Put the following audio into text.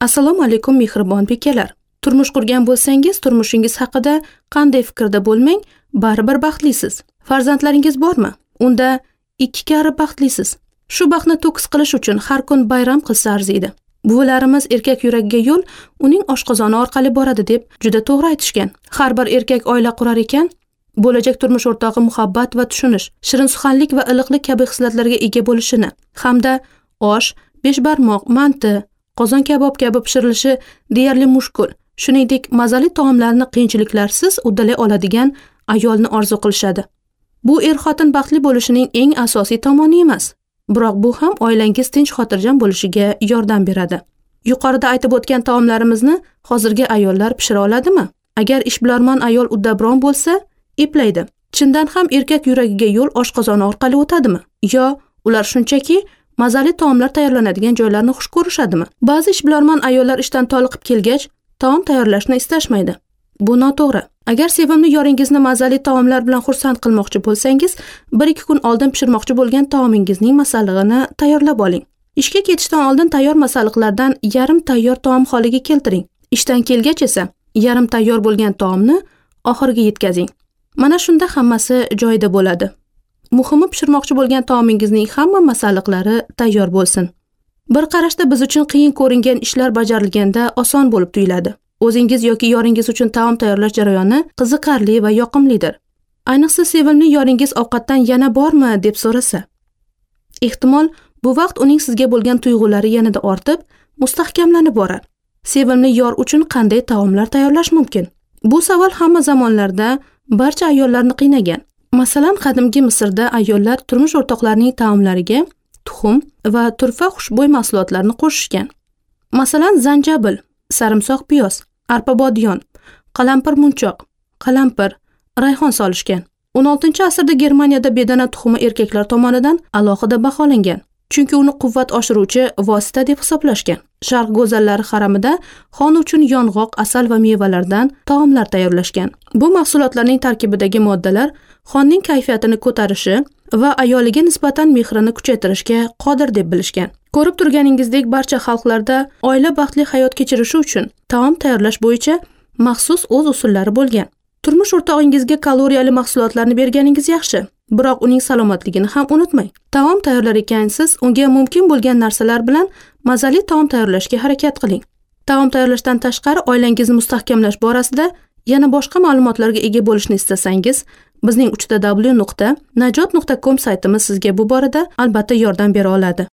Assalomu alaykum mehribon bekalar. Turmush qurgan bo'lsangiz, turmushingiz haqida qanday fikrda bo'lmang, baribir baxtlisiz. Farzandlaringiz bormi? Unda 2 karra baxtlisiz. Shu baxtni to'kis qilish uchun har kun bayram qilsa arziydi. Buvilarimiz erkak yuragiga yo'l uning oshqozoni orqali boradi deb juda to'g'ri aytishgan. Har bir erkak oila qurar ekan, bo'lajak turmush o'rtog'i muhabbat va tushunish, shirinsuxanlik va iliqlik kabi hislatlarga ega bo'lishini hamda osh, beshbarmoq, manti, qozon kabob kabi pishirilishi deyarli mushkul, shuningdek mazali taomlarni qiyinchiliklarsiz uddalay oladigan ayolni orzu qilishadi. Bu er-xotin baxtli bo'lishining eng asosiy tomoni emas, biroq bu ham oilangiz tinch xotirjam bo'lishiga yordam beradi. Yuqorida aytib o'tgan taomlarimizni hozirgi ayollar pishira oladimi? Agar ishbilarmon ayol uddaburon bo'lsa, eplaydi. Chindan ham erkak yuragiga yo'l oshqozoni orqali o'tadimi? Yo ular shunchaki mazali taomlar tayyorlanadigan joylarni xush ko'rishadimi? Ba'zi ishbilarmon ayollar ishdan toliqib kelgach, taom tayyorlashni istashmaydi. Bu noto'g'ri. Agar sevimli yoringizni mazali taomlar bilan xursand qilmoqchi bo'lsangiz, 1-2 kun oldin pishirmoqchi bo'lgan taomingizning masallig'ini tayyorlab oling. Ishga ketishdan oldin tayyor masalliqlardan yarim tayyor taom holiga keltiring. Ishdan kelgach esa yarim tayyor bo'lgan taomni oxiriga yetkazing. Mana shunda hammasi joyida bo'ladi. Muhimi pishirmoqchi bo'lgan taomingizning hamma masalliqlari tayyor bo'lsin. Bir qarashda biz uchun qiyin ko'ringan ishlar bajarilganda oson bo'lib tuyuladi. O'zingiz yoki yoringiz uchun taom tayyorlash jarayoni qiziqarli va yoqimlidir. Ayniqsa sevimli yoringiz ovqatdan yana bormi deb so'rasa. Ehtimol bu vaqt uning sizga bo'lgan tuyg'ulari yanada ortib, mustahkamlanib borar. Sevimli yor uchun qanday taomlar tayyorlash mumkin? Bu savol hamma zamonlarda barcha ayollarni qiynagan. Masalan, qadimgi Misrda ayollar turmush o'rtoqlarining taomlariga tuxum va turfa xushbo'y mahsulotlarni qo'shishgan. Masalan, zanjabil, sarimsoq piyoz, arpa bodiyon, qalampir munchoq, qalampir, rayhon solishgan. 16-asrda Germaniyada bedana tuxumi erkaklar tomonidan alohida baholangan, chunki uni quvvat oshiruvchi vosita deb hisoblashgan. Sharq go'zallari haramida xon uchun yong'oq, asal va mevalardan taomlar tayyorlashgan. Bu mahsulotlarning tarkibidagi moddalar xonning kayfiyatini ko'tarishi va ayoliga nisbatan mehrini kuchaytirishga qodir deb bilishgan. Ko'rib turganingizdek, barcha xalqlarda oila baxtli hayot kechirishi uchun taom tayyorlash bo'yicha maxsus o'z usullari bo'lgan. Turmush o'rtog'ingizga kaloriyali mahsulotlarni berganingiz yaxshi, biroq uning salomatligini ham unutmang. Taom tayyorlar ekansiz, unga mumkin bo'lgan narsalar bilan mazali taom tayyorlashga harakat qiling. Taom tayyorlashdan tashqari oilangizni mustahkamlash borasida yana boshqa ma'lumotlarga ega bo'lishni istasangiz, bizning 3w.najot.com saytimiz sizga bu borada albatta yordam bera oladi.